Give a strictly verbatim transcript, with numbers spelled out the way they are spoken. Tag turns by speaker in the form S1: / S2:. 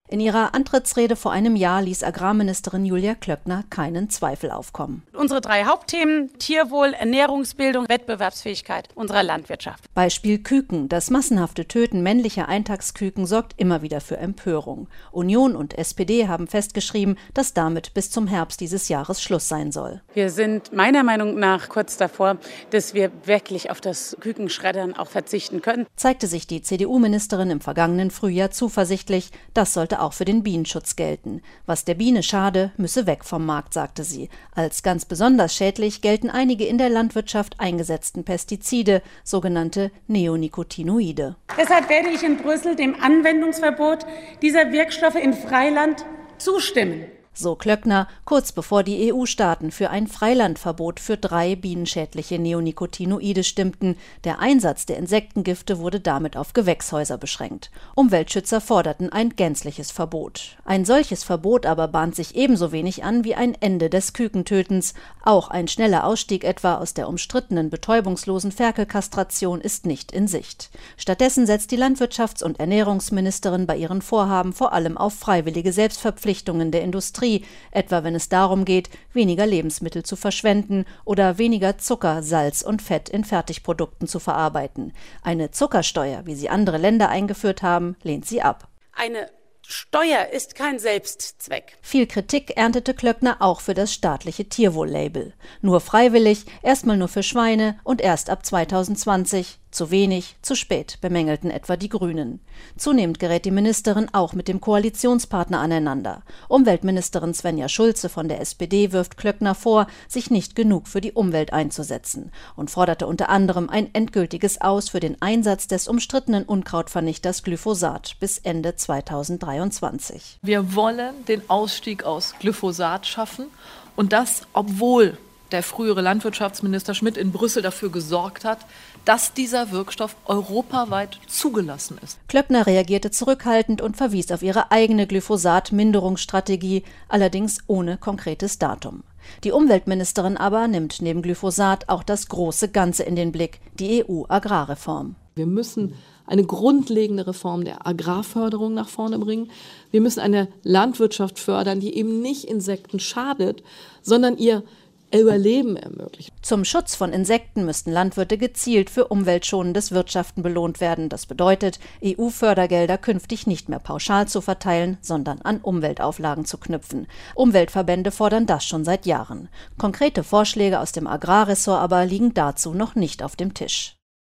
S1: In ihrer Antrittsrede vor einem Jahr ließ Agrarministerin Julia Klöckner keinen Zweifel aufkommen.
S2: Unsere drei Hauptthemen: Tierwohl, Ernährungsbildung, Wettbewerbsfähigkeit unserer Landwirtschaft.
S1: Beispiel Küken. Das massenhafte Töten männlicher Eintagsküken sorgt immer wieder für Empörung. Union und S P D haben festgeschrieben, dass damit bis zum Herbst dieses Jahres Schluss sein soll.
S2: Wir sind meiner Meinung nach kurz davor, dass wir wirklich auf das Kükenschreddern auch verzichten können.
S1: Zeigte sich die C D U-Ministerin im vergangenen Frühjahr zuversichtlich, das sollte auch für den Bienenschutz gelten. Was der Biene schade, müsse weg vom Markt, sagte sie. Als ganz besonders schädlich gelten einige in der Landwirtschaft eingesetzten Pestizide, sogenannte Neonicotinoide.
S2: Deshalb werde ich in Brüssel dem Anwendungsverbot dieser Wirkstoffe in Freiland zustimmen.
S1: So Klöckner, kurz bevor die E U-Staaten für ein Freilandverbot für drei bienenschädliche Neonicotinoide stimmten. Der Einsatz der Insektengifte wurde damit auf Gewächshäuser beschränkt. Umweltschützer forderten ein gänzliches Verbot. Ein solches Verbot aber bahnt sich ebenso wenig an wie ein Ende des Kükentötens. Auch ein schneller Ausstieg etwa aus der umstrittenen betäubungslosen Ferkelkastration ist nicht in Sicht. Stattdessen setzt die Landwirtschafts- und Ernährungsministerin bei ihren Vorhaben vor allem auf freiwillige Selbstverpflichtungen der Industrie, etwa wenn es darum geht, weniger Lebensmittel zu verschwenden oder weniger Zucker, Salz und Fett in Fertigprodukten zu verarbeiten. Eine Zuckersteuer, wie sie andere Länder eingeführt haben, lehnt sie ab.
S2: Eine Steuer ist kein Selbstzweck.
S1: Viel Kritik erntete Klöckner auch für das staatliche Tierwohl-Label. Nur freiwillig, erstmal nur für Schweine und erst ab zweitausendzwanzig. Zu wenig, zu spät, bemängelten etwa die Grünen. Zunehmend gerät die Ministerin auch mit dem Koalitionspartner aneinander. Umweltministerin Svenja Schulze von der S P D wirft Klöckner vor, sich nicht genug für die Umwelt einzusetzen und forderte unter anderem ein endgültiges Aus für den Einsatz des umstrittenen Unkrautvernichters Glyphosat bis Ende zweitausenddreiundzwanzig.
S3: Wir wollen den Ausstieg aus Glyphosat schaffen und das, obwohl der frühere Landwirtschaftsminister Schmidt in Brüssel dafür gesorgt hat, dass dieser Wirkstoff europaweit zugelassen ist.
S1: Klöckner reagierte zurückhaltend und verwies auf ihre eigene Glyphosat-Minderungsstrategie, allerdings ohne konkretes Datum. Die Umweltministerin aber nimmt neben Glyphosat auch das große Ganze in den Blick, die E U-Agrarreform.
S4: Wir müssen eine grundlegende Reform der Agrarförderung nach vorne bringen. Wir müssen eine Landwirtschaft fördern, die eben nicht Insekten schadet, sondern ihr Überleben ermöglichen.
S1: Zum Schutz von Insekten müssten Landwirte gezielt für umweltschonendes Wirtschaften belohnt werden. Das bedeutet, E U-Fördergelder künftig nicht mehr pauschal zu verteilen, sondern an Umweltauflagen zu knüpfen. Umweltverbände fordern das schon seit Jahren. Konkrete Vorschläge aus dem Agrarressort aber liegen dazu noch nicht auf dem Tisch.